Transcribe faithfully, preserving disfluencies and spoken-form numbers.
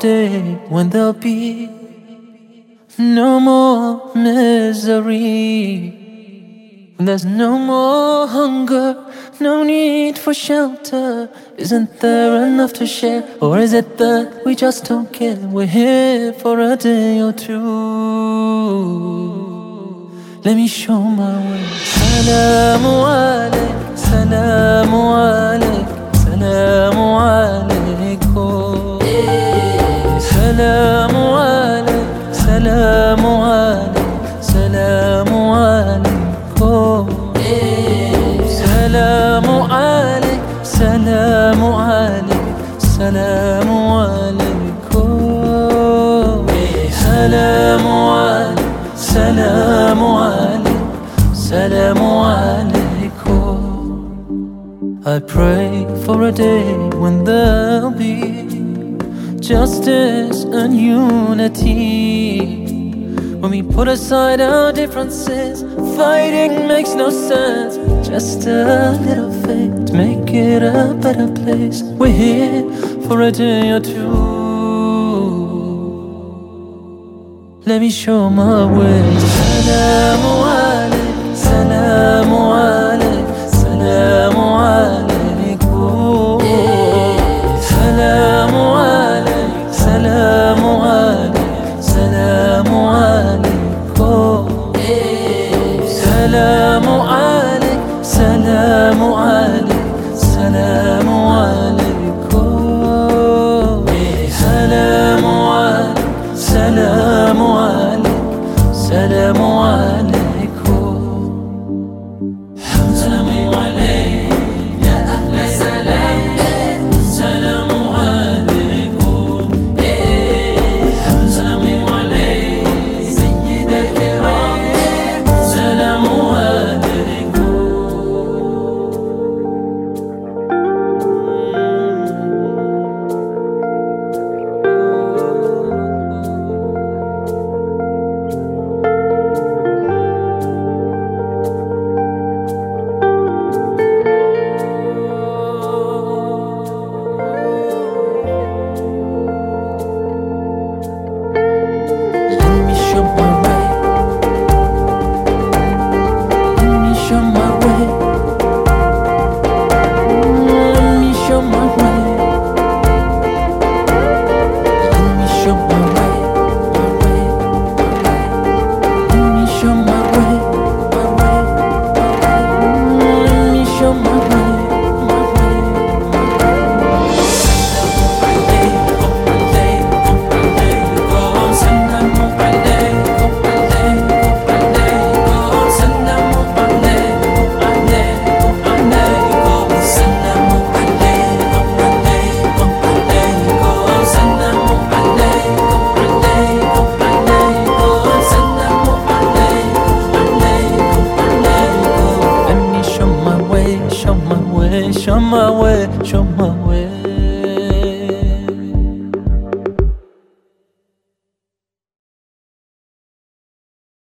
day when there'll be no more misery. When there's no more hunger, no need for shelter. Isn't there enough to share? Or is it that we just don't care? We're here for a day or two. Let me show my way. Salamu alayk, salamu alayk, salamu alaykum. Salamu alayk, salamu alayk, salamu alaykum. Salamu alayk, salamu alayk, salamu alaykum. Salamu alayk, salamu alayk, salamu alaykum. I pray for a day when there'll be justice and unity. When we put aside our differences, fighting makes no sense. Just a little faith to make it a better place. We're here for a day or two. Let me show my way. Salamu alayk, salamu alayk, salamu alaykum. Salamu alayk, salamu alayk, salamu alaykum. Salamu alayk, salamu alayk, salamu alaykum. Salamu alayk, salamu alayk, salamu alaykum. Salamu alayk, ya ahla salam. Salamu alaykum. Salamu alayk, sayyid al-kiram. Salamu alaykum. Show my way, show my way.